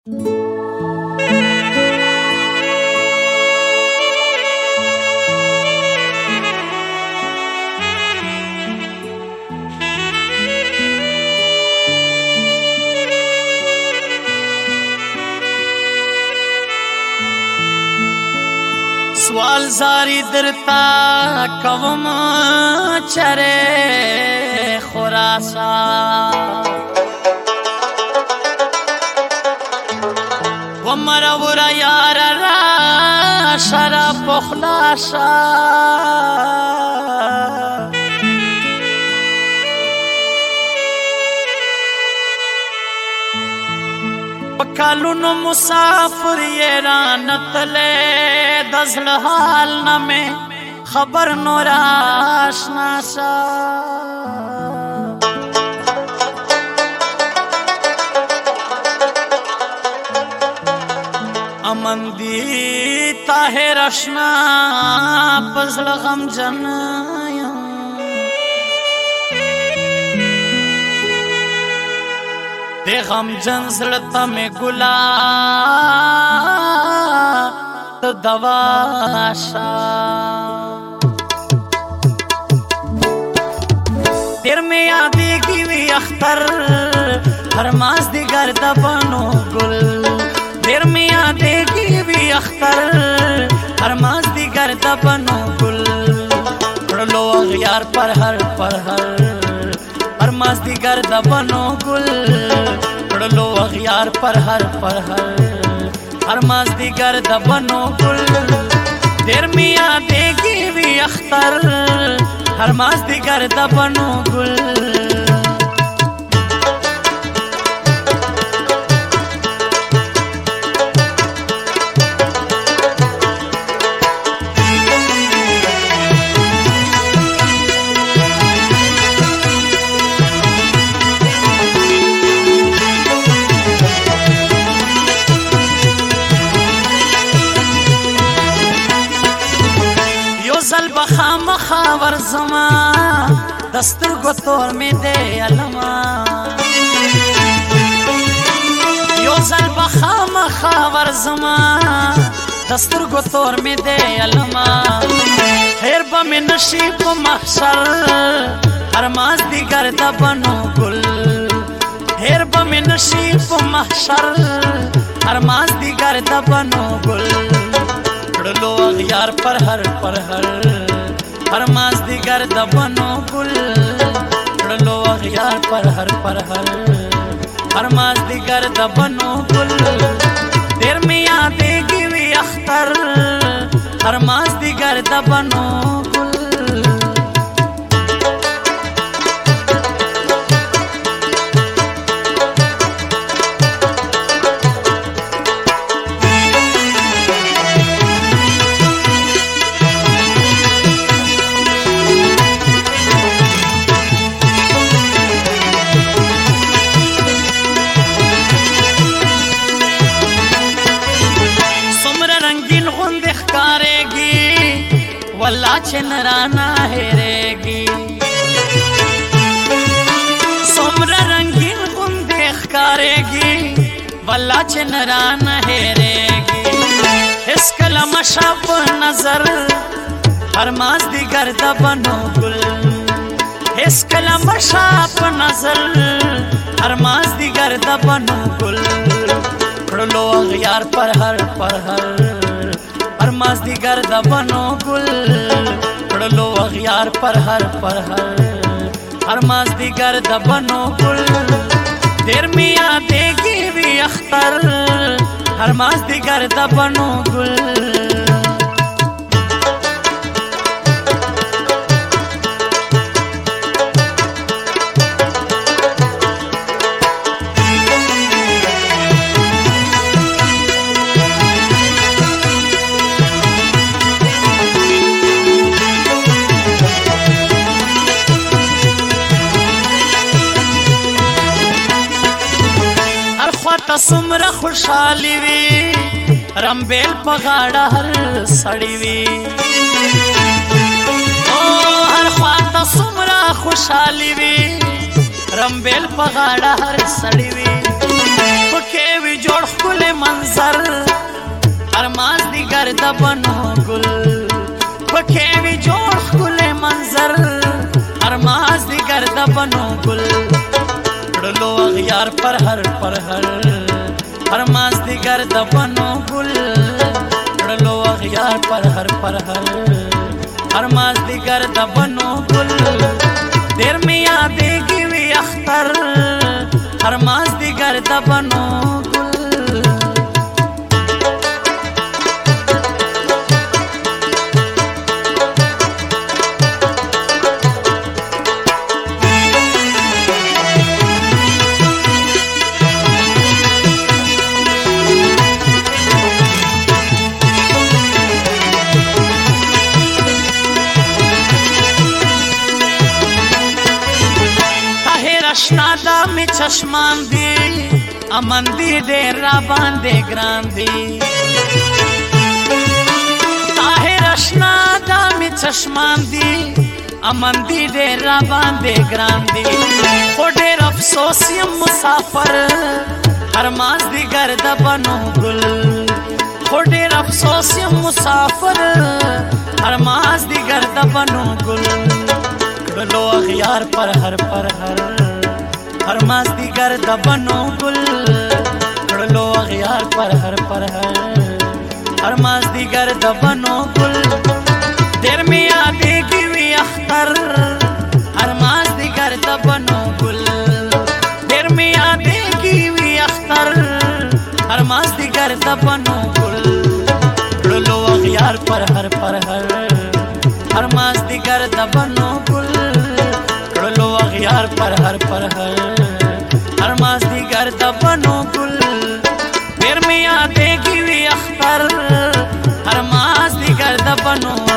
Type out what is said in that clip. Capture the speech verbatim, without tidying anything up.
سوال زاری درتا کوم چره خراسا و مرا ورا یار را شراب بخلاشا کالونو مسافر یہ رانت لے دزل حال نمے خبر نوراشنا سا امن دی تاہر اشنا پزل غم جنایا دے غم جن زړه میں گلا تو دواشا دیر میں یادی کی وی اختر ہر ماس دی گرد بنو گل دیر میں یادی کی وی اختر ہر ماس دی گرد بنو گل پڑلو اغیار پر ہر پر ہر ہر ماس دی گرد بنو گل پڑلو اغیار پر ہر پر ہر ہر ماس دی گرد بنو گل دیر میاں دیگی وی اختر ہر ماس دی گرد بنو گل زل بخام خاور زمان دستر گتور میں دے علما یو زل بخام خاور زمان دستر گتور میں دے علما خیر بم نشیب محشر ہر ماس دی گرد بنو گل خیر بم نشیب محشر ہر ماس دی گرد بنو گل پڑلو اغیار پر ہر پر ہر ہر ماس دی گرد بنو گل پڑلو اغیار پر ہر پر ہر ہر ماس دی گرد بنو گل دیر میاں دیگی وی اختر ہر ماس دی گرد بنو گل واللہ چنرانا ہیرے گی سمر رنگین گندیخ کارے گی واللہ چنرانا ہیرے گی اس کلم شب نظر ہر ماس دی گرد بنو گل اس کلم شب نظر ہر ماس دی گرد بنو گل پڑلو اغیار پر ہر پر ہر ہر ماس دی گرد بنو گل پڑلو اغیار پر ہر پر ہر ہر ماس دی گرد بنو گل دیر میاں دیگی وی اختر ہر ماس دی گرد بنو گل سمر خوشحالی وی رمبیل پغاڑا ہر سڑی وی ہر خواتا سمر خوشحالی وی رمبیل پغاڑا ہر سڑی وی پکے وی جوڑ کل منظر ارماز دیگر د بنو گل پکې وی جوړ ښکل منظر ارماز دیگر د بنو گل کړلو اغیار پر هر پر هر ارماز دیگر د بنو گل کړلو اغیار پر هر پر هر ارماز دیگر د بنو گل دیر می یادېږي وی اختر ارماز دیگر د بنو گل اشنا دا می چشمان دی امن دی دیر را باندې ګران دی طاهر اشنا دا می چشمان دی امن دی دیر را باندې ګران دی خو ډېر افسوس یم مسافر ارماز دیگر د بنو گل خو ډېر افسوس یم مسافر ارماز دیگر د بنو گل کړلو اغیار پر هر پر هر ارماز دیگر د بنو گل کړلو اغیار پر هر پر هر ارماز دیگر د بنو گل دیر می یادېږي وی اختر ارماز دیگر د بنو گل دیر می یادېږي وی اختر ارماز دیگر د بنو گل کړلو اغیار پر هر پر هر ارماز دیگر د بنو گل کړلو اغیار پر هر پر هر ارماز دیگر د بنو گل پیر می یادېږي وی اختر ارماز دیگر د بنو